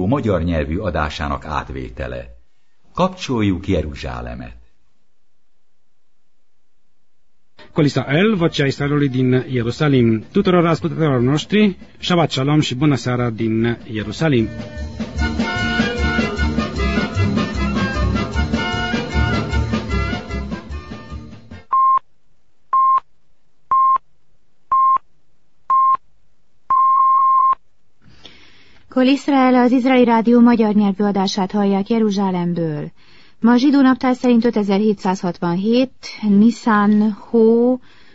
magyar nyelvű adásának átvétele. Kapcsoljuk Jeruzsálemet! Con Israel, vocea Israelului din Ierusalim. Tuturor ascultătorilor noștri, Shabbat Shalom și bună seara din Ierusalim. Kol Israel, az Izraeli Rádió magyar nyelvű adását hallják Jeruzsálemből. Ma a zsidó naptár szerint 5767, Niszán hó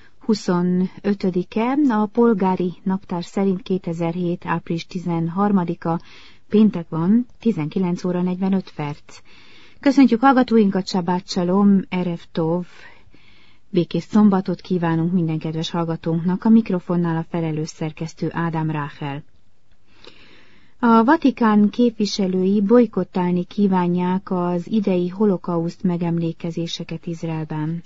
25-e, a polgári naptár szerint 2007. április 13-a, péntek van, 19 óra 45 perc. Köszöntjük hallgatóinkat, Shabbat Shalom, Erev Tov, békés szombatot kívánunk minden kedves hallgatónknak, a mikrofonnál a felelős szerkesztő Ádám Ráhel. A Vatikán képviselői bojkottálni kívánják az idei holokauszt megemlékezéseket Izraelben.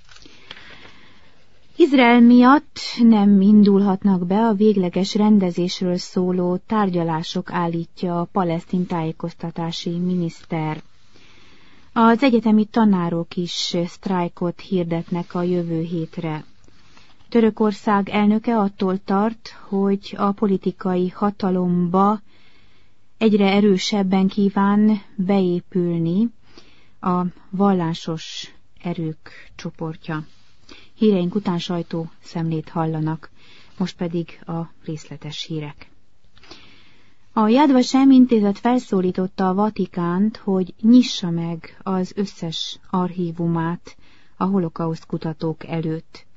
Izrael miatt nem indulhatnak be a végleges rendezésről szóló tárgyalások, állítja a palesztin tájékoztatási miniszter. Az egyetemi tanárok is sztrájkot hirdetnek a jövő hétre. Törökország elnöke attól tart, hogy a politikai hatalomba egyre erősebben kíván beépülni a vallásos erők csoportja. Híreink után sajtó szemlét hallanak, most pedig a részletes hírek. A Yad Vashem intézet felszólította a Vatikánt, hogy nyissa meg az összes archívumát a holokauszt kutatók előtt.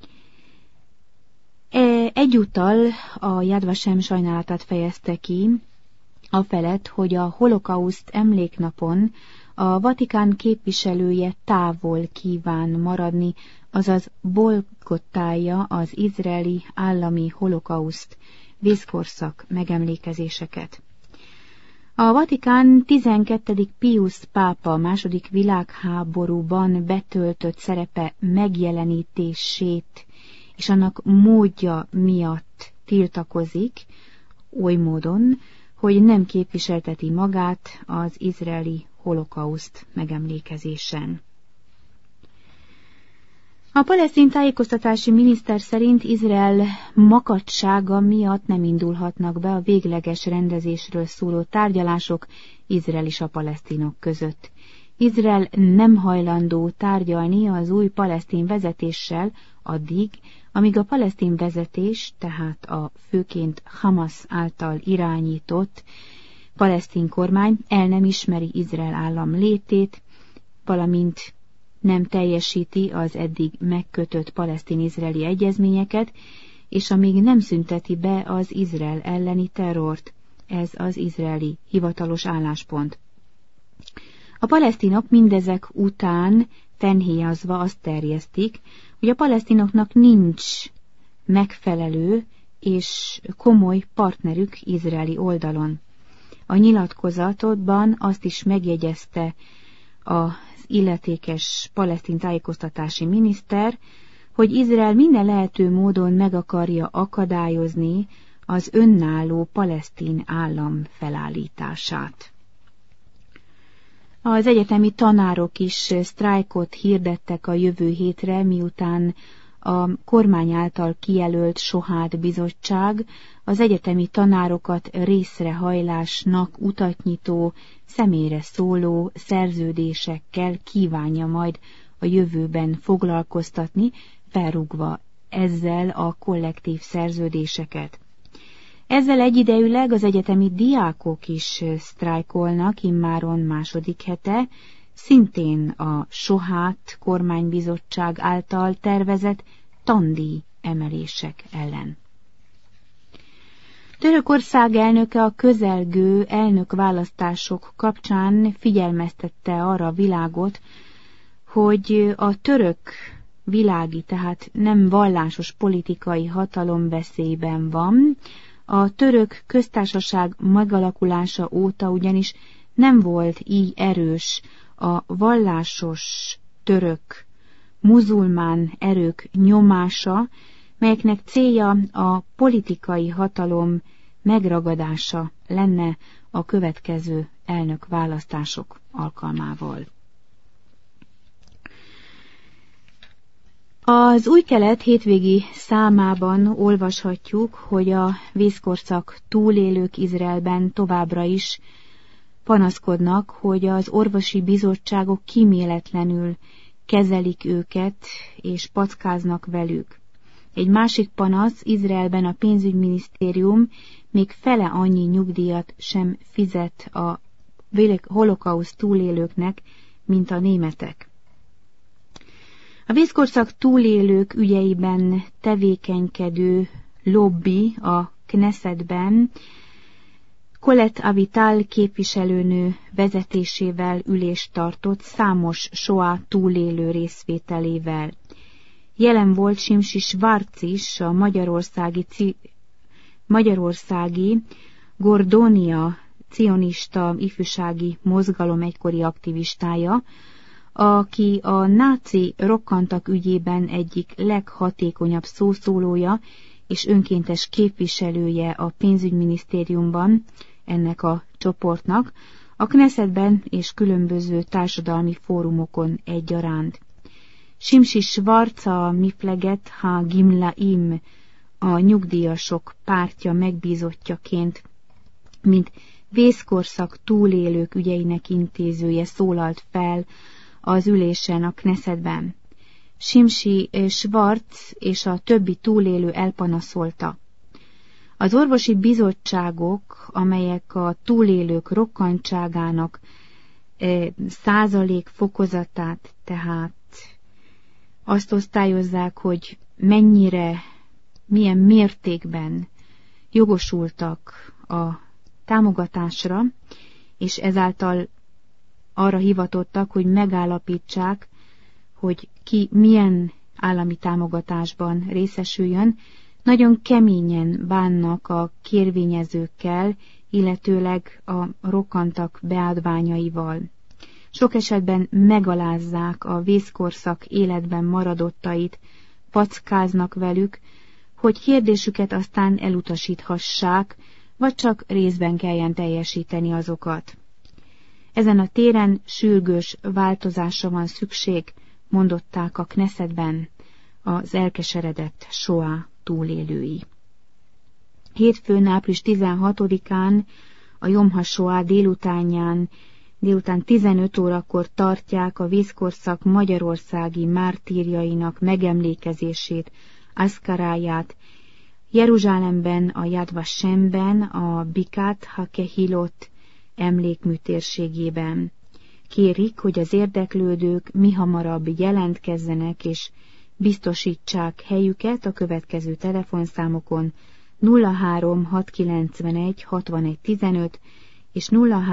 Egyúttal a Yad Vashem sajnálatát fejezte ki afelett, hogy a holokauszt emléknapon a Vatikán képviselője távol kíván maradni, azaz bojkottálja az izraeli állami holokauszt vészkorszak megemlékezéseket. A Vatikán 12. Piusz pápa II. Világháborúban betöltött szerepe megjelenítését és annak módja miatt tiltakozik, oly módon, hogy nem képviselteti magát az izraeli holokauszt megemlékezésen. A palesztin tájékoztatási miniszter szerint Izrael makacsága miatt nem indulhatnak be a végleges rendezésről szóló tárgyalások Izrael és a palesztinok között. Izrael nem hajlandó tárgyalni az új palesztin vezetéssel addig, amíg a palesztin vezetés, tehát a főként Hamas által irányított palesztin kormány el nem ismeri Izrael állam létét, valamint nem teljesíti az eddig megkötött palesztin-izraeli egyezményeket, és amíg nem szünteti be az Izrael elleni terrort. Ez az izraeli hivatalos álláspont. A palesztinok mindezek után fennhéjazva azt terjesztik, hogy a palesztinoknak nincs megfelelő és komoly partnerük izraeli oldalon. A nyilatkozatban azt is megjegyezte az illetékes palesztin tájékoztatási miniszter, hogy Izrael minden lehető módon meg akarja akadályozni az önálló palesztin állam felállítását. Az egyetemi tanárok is sztrájkot hirdettek a jövő hétre, miután a kormány által kijelölt Sohát bizottság az egyetemi tanárokat részrehajlásnak utatnyitó, személyre szóló szerződésekkel kívánja majd a jövőben foglalkoztatni, felrúgva ezzel a kollektív szerződéseket. Ezzel egyidejűleg az egyetemi diákok is sztrájkolnak immáron második hete, szintén a Sohát kormánybizottság által tervezett tandíj emelések ellen. Törökország elnöke a közelgő elnökválasztások kapcsán figyelmeztette arra a világot, hogy a török világi, tehát nem vallásos politikai hatalom veszélyben van. A török köztársaság megalakulása óta ugyanis nem volt így erős a vallásos török muzulmán erők nyomása, melyeknek célja a politikai hatalom megragadása lenne a következő elnök választások alkalmával. Az Új Kelet hétvégi számában olvashatjuk, hogy a vészkorszak túlélők Izraelben továbbra is panaszkodnak, hogy az orvosi bizottságok kíméletlenül kezelik őket és packáznak velük. Egy másik panasz, Izraelben a pénzügyminisztérium még fele annyi nyugdíjat sem fizet a holokauszt túlélőknek, mint a németek. A vészkorszak túlélők ügyeiben tevékenykedő lobby a Knessetben Colette Avital képviselőnő vezetésével ülést tartott számos soá túlélő részvételével. Jelen volt Simsi Schwarz is, a magyarországi Gordonia cionista ifjúsági mozgalom egykori aktivistája, aki a náci rokkantak ügyében egyik leghatékonyabb szószólója és önkéntes képviselője a pénzügyminisztériumban ennek a csoportnak, a Knessetben és különböző társadalmi fórumokon egyaránt. Simsi Schwarz a Mifleget ha-Gimlaim, a nyugdíjasok pártja megbízottjaként, mint vészkorszak túlélők ügyeinek intézője szólalt fel az ülésen a Knessetben. Simsi Schwarz és a többi túlélő elpanaszolta. Az orvosi bizottságok, amelyek a túlélők rokkantságának százalék fokozatát, tehát azt osztályozzák, hogy milyen mértékben jogosultak a támogatásra, és ezáltal arra hivatottak, hogy megállapítsák, hogy ki milyen állami támogatásban részesüljön, nagyon keményen bánnak a kérvényezőkkel, illetőleg a rokkantak beadványaival. Sok esetben megalázzák a vészkorszak életben maradottait, packáznak velük, hogy kérdésüket aztán elutasíthassák, vagy csak részben kelljen teljesíteni azokat. Ezen a téren sürgős változásra van szükség, mondották a Knessetben az elkeseredett soá túlélői. Hétfőn, április 16-án a Jom HaShoá délután 15 órakor tartják a vészkorszak magyarországi mártírjainak megemlékezését, aszkaráját, Jeruzsálemben, a Yad Vashemben, a Bikat HaKehilot emlékmű térségében. Kérik, hogy az érdeklődők mihamarabb jelentkezzenek és biztosítsák helyüket a következő telefonszámokon 03691 6115 és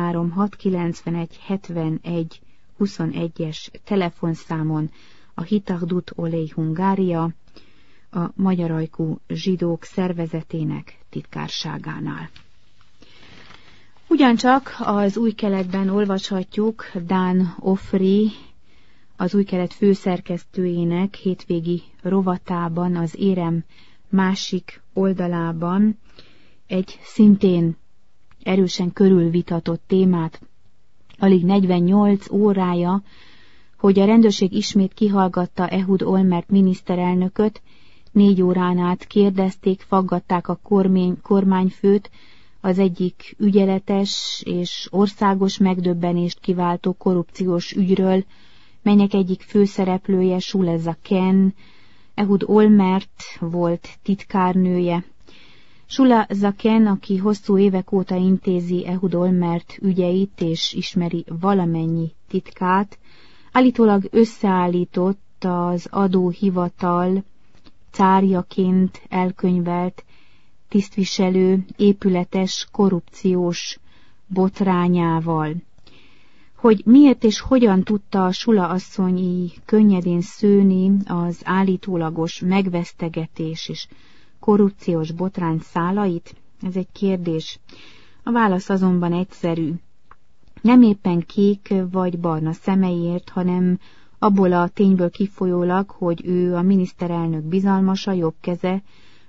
03691 7121-es telefonszámon a Hitahdut Olej Hungária, a Magyar Ajkú Zsidók Szervezetének titkárságánál. Ugyancsak az Új Keletben olvashatjuk Dan Ofri, az Új Kelet főszerkesztőjének hétvégi rovatában, az érem másik oldalában egy szintén erősen körülvitatott témát, alig 48 órája, hogy a rendőrség ismét kihallgatta Ehud Olmert miniszterelnököt, 4 órán át kérdezték, faggatták a kormányfőt az egyik ügyeletes és országos megdöbbenést kiváltó korrupciós ügyről, melynek egyik főszereplője Shula Zaken, Ehud Olmert volt titkárnője. Shula Zaken, aki hosszú évek óta intézi Ehud Olmert ügyeit és ismeri valamennyi titkát, állítólag összeállított az adóhivatal cárjaként elkönyvelt tisztviselő épületes korrupciós botrányával. Hogy miért és hogyan tudta a Shula asszony így könnyedén szőni az állítólagos megvesztegetés és korrupciós botrány szálait? Ez egy kérdés. A válasz azonban egyszerű. Nem éppen kék vagy barna szemeiért, hanem abból a tényből kifolyólag, hogy ő a miniszterelnök bizalmasa, jobb keze,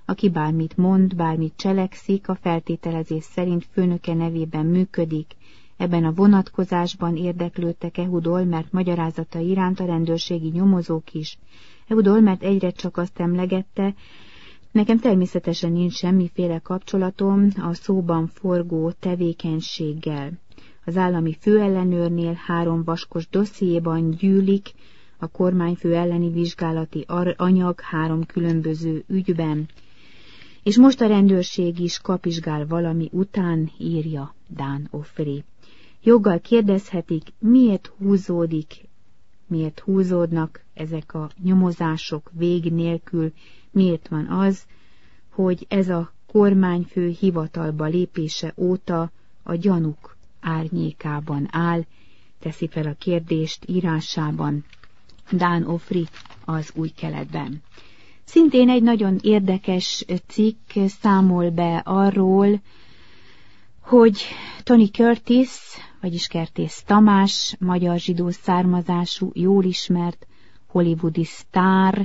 aki bármit mond, bármit cselekszik, a feltételezés szerint főnöke nevében működik. Ebben a vonatkozásban érdeklődtek Ehud Olmert magyarázata iránt a rendőrségi nyomozók is. Ehud Olmert egyre csak azt emlegette: nekem természetesen nincs semmiféle kapcsolatom a szóban forgó tevékenységgel. Az állami főellenőrnél 3 vaskos dossziéban gyűlik a kormányfő elleni vizsgálati anyag 3 különböző ügyben. És most a rendőrség is kapizsgál valami után, írja Dan Ofri. Joggal kérdezhetik, miért húzódnak ezek a nyomozások vég nélkül, miért van az, hogy ez a kormányfő hivatalba lépése óta a gyanúk árnyékában áll, teszi fel a kérdést írásában Dan Ofri az Új Keletben. Szintén egy nagyon érdekes cikk számol be arról, hogy Tony Curtis, vagyis Kertész Tamás, magyar zsidó származású, jól ismert hollywoodi sztár,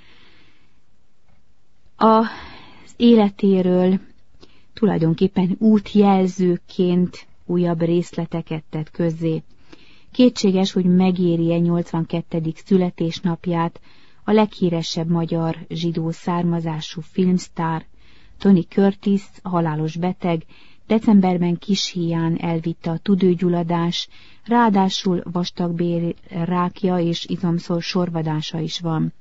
az életéről tulajdonképpen útjelzőként újabb részleteket tett közzé. Kétséges, hogy megéri-e 82. születésnapját a leghíresebb magyar zsidó származású filmsztár, Tony Curtis, halálos beteg, decemberben Kishíján elvitte a tüdőgyulladás, ráadásul vastagbélrákja és izomszor sorvadása is van.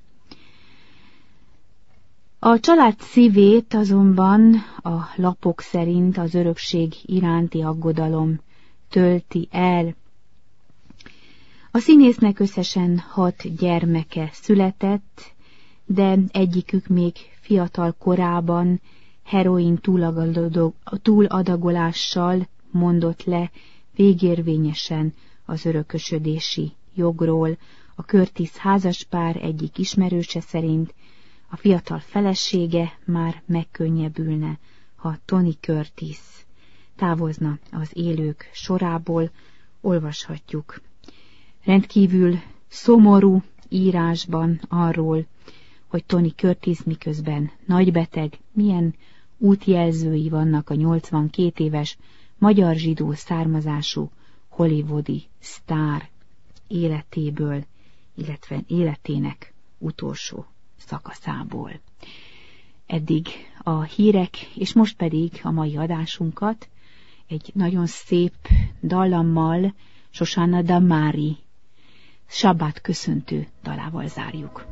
A család szívét azonban a lapok szerint az örökség iránti aggodalom tölti el. A színésznek összesen 6 gyermeke született, de egyikük még fiatal korában heroin túladagolással mondott le végérvényesen az örökösödési jogról. A Curtis házaspár egyik ismerőse szerint a fiatal felesége már megkönnyebbülne, ha Tony Curtis távozna az élők sorából. Olvashatjuk rendkívül szomorú írásban arról, hogy Tony Curtis miközben nagybeteg, milyen útjelzői vannak a 82 éves magyar zsidó származású hollywoodi sztár életéből, illetve életének utolsó szakaszából. Eddig a hírek, és most pedig a mai adásunkat egy nagyon szép dallammal, Shoshana Damari sabbát köszöntő dalával zárjuk.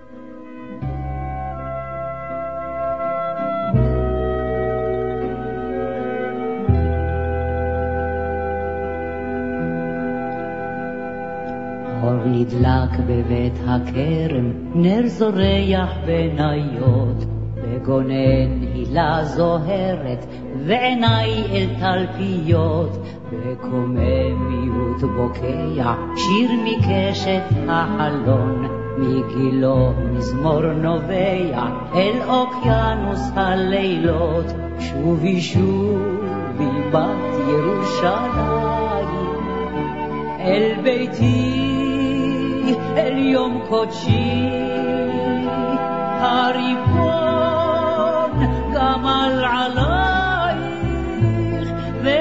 אור נדלק בבית הכרם, נר זורח בניות, בגונן הילה זוהרת, ועיניי אל תלפיות, בקוממיות בוקע, שיר מקשת החלון, מגילו מזמור נובע, אל אוקיינוס הלילות, שובי שובי בת ירושלים, אל ביתי אל יום קודשי, הריבון גמל עלייך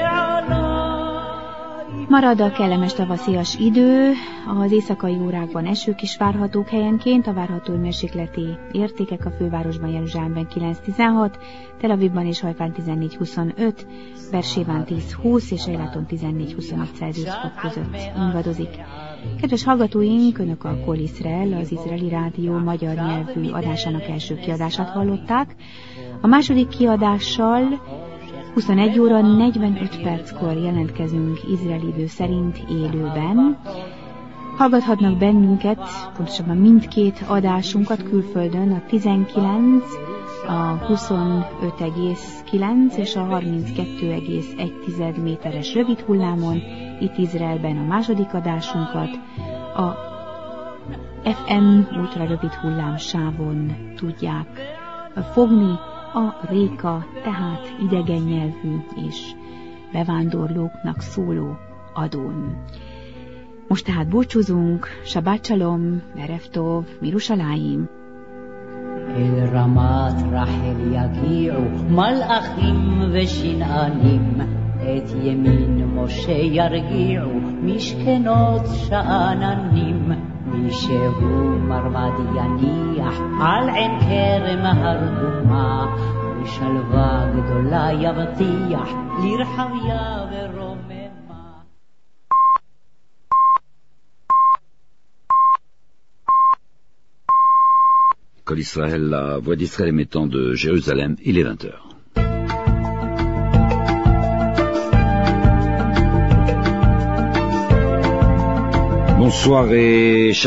ועליי. Marad a kellemes tavaszias idő, az éjszakai órákban esők is várhatók helyenként, a várható mérsékleti értékek a fővárosban Jeruzsálemben 9-16, Tel Avivban és Hajfán 14-25, Beerséván 10-20 és Eiláton 14-25 Celsius fok között ingadozik. Kedves hallgatóink, Önök a Kol Iszrael, az izraeli rádió magyar nyelvű adásának első kiadását hallották. A második kiadással 21 óra 45 perckor jelentkezünk izraeli idő szerint élőben. Hallgathatnak bennünket, pontosabban mindkét adásunkat külföldön, a 19, a 25,9 és a 32,1 méteres rövid hullámon, itt Izraelben a második adásunkat, a FM ultra rövid hullámsávon tudják fogni, a réka, tehát idegen nyelvű és bevándorlóknak szóló adón. Most tehát búcsúzunk, Shabbat Shalom, Erev Tov, Mirushalayim. אל רמת רחל יגיעו מלאכים ושנענים, את ימין משה ירגיעו משכנות שאננים, מי שהוא מרמד יניח על עין כרם הרדומה, ושלווה גדולה יבטיח לרחביה ורוממה. Kol Israël, la voix d'Israël émettant de Jérusalem, il est 20h. Bonsoir et